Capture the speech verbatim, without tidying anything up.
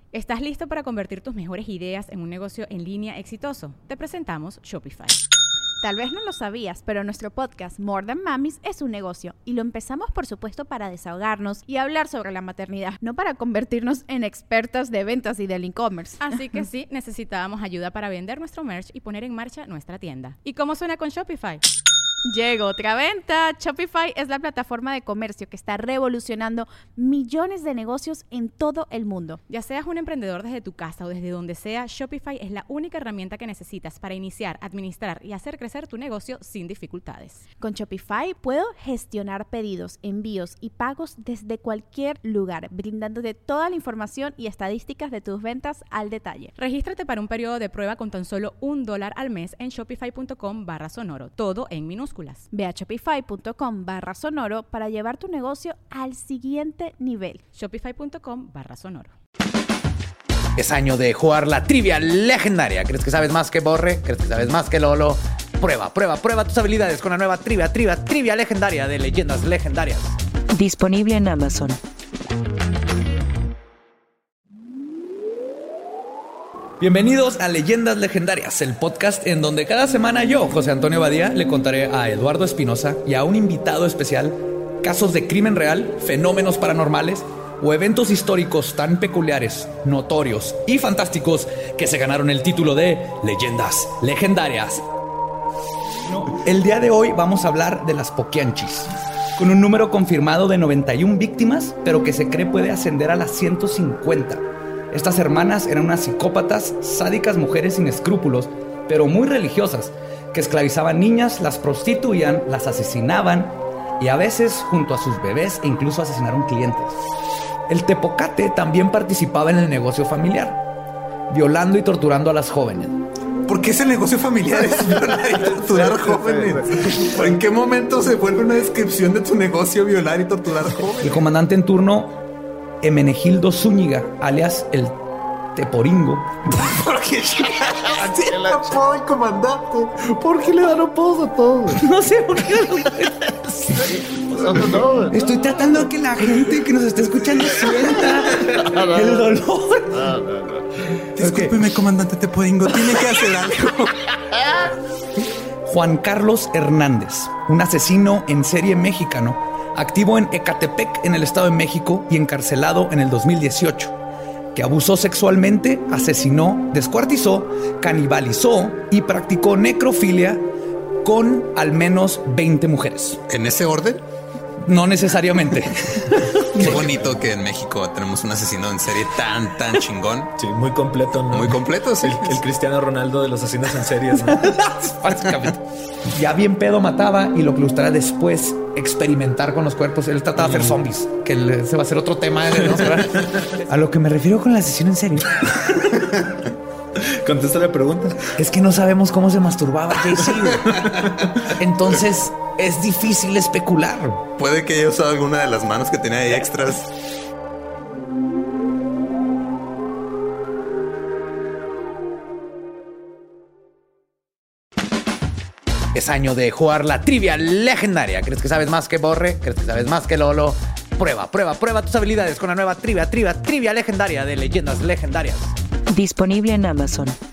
¿Estás listo para convertir tus mejores ideas en un negocio en línea exitoso? Te presentamos Shopify. Tal vez no lo sabías, pero nuestro podcast More Than Mamis es un negocio y lo empezamos por supuesto para desahogarnos y hablar sobre la maternidad, no para convertirnos en expertas de ventas y del e-commerce. Así que sí, necesitábamos ayuda para vender nuestro merch y poner en marcha nuestra tienda. ¿Y cómo suena con Shopify? Llegó otra venta. Shopify es la plataforma de comercio que está revolucionando millones de negocios en todo el mundo. Ya seas un emprendedor desde tu casa o desde donde sea, Shopify es la única herramienta que necesitas para iniciar, administrar y hacer crecer tu negocio sin dificultades. Con Shopify puedo gestionar pedidos, envíos y pagos desde cualquier lugar, brindándote toda la información y estadísticas de tus ventas al detalle. Regístrate para un periodo de prueba con tan solo un dólar al mes en shopify.com barra sonoro, todo en minúsculas. Ve a shopify.com barra sonoro para llevar tu negocio al siguiente nivel. Shopify.com barra sonoro. Es año de jugar la trivia legendaria. ¿Crees que sabes más que Borre? ¿Crees que sabes más que Lolo? Prueba, prueba, prueba tus habilidades con la nueva trivia, trivia, trivia legendaria de Leyendas Legendarias. Disponible en Amazon. Bienvenidos a Leyendas Legendarias, el podcast en donde cada semana yo, José Antonio Badía, le contaré a Eduardo Espinosa y a un invitado especial casos de crimen real, fenómenos paranormales o eventos históricos tan peculiares, notorios y fantásticos que se ganaron el título de Leyendas Legendarias. El día de hoy vamos a hablar de las Poquianchis, con un número confirmado de noventa y una víctimas, pero que se cree puede ascender a las ciento cincuenta. Estas hermanas eran unas psicópatas, sádicas mujeres sin escrúpulos, pero muy religiosas, que esclavizaban niñas, las prostituían, las asesinaban y a veces junto a sus bebés e incluso asesinaron clientes. El Tepocate también participaba en el negocio familiar, violando y torturando a las jóvenes. ¿Por qué ese negocio familiar es violar y torturar jóvenes? ¿En qué momento se vuelve una descripción de tu negocio violar y torturar jóvenes? El comandante en turno, Emenegildo Zúñiga, alias el Teporingo. ¿Por qué? Así el apodo del comandante. ¿Por qué le dan apodos a todos? No sé por qué. Estoy tratando de que la gente que nos está escuchando sienta el dolor. No, no, no. Discúlpeme, okay. Comandante Teporingo, tiene que hacer algo. Juan Carlos Hernández, un asesino en serie mexicano, activo en Ecatepec, en el Estado de México, y encarcelado en el dos mil dieciocho, que abusó sexualmente, asesinó, descuartizó, canibalizó y practicó necrofilia con al menos veinte mujeres. ¿En ese orden? No necesariamente. Qué bonito que en México tenemos un asesino en serie tan, tan chingón. Sí, muy completo, ¿no? Muy completo, sí. El, el Cristiano Ronaldo de los asesinos en series, ¿no? Básicamente. Ya bien pedo mataba, y lo que le gustaría después experimentar con los cuerpos. Él trataba de hacer zombies, que ese va a ser otro tema, ¿no? A lo que me refiero con el asesino en serie. Contesta la pregunta. Es que no sabemos cómo se masturbaba Jay-Z. Entonces es difícil especular. Puede que haya usado alguna de las manos que tenía ahí extras. Es año de jugar la trivia legendaria. ¿Crees que sabes más que Borre? ¿Crees que sabes más que Lolo? Prueba, prueba, prueba tus habilidades con la nueva trivia, trivia, trivia legendaria de Leyendas Legendarias. Disponible en Amazon.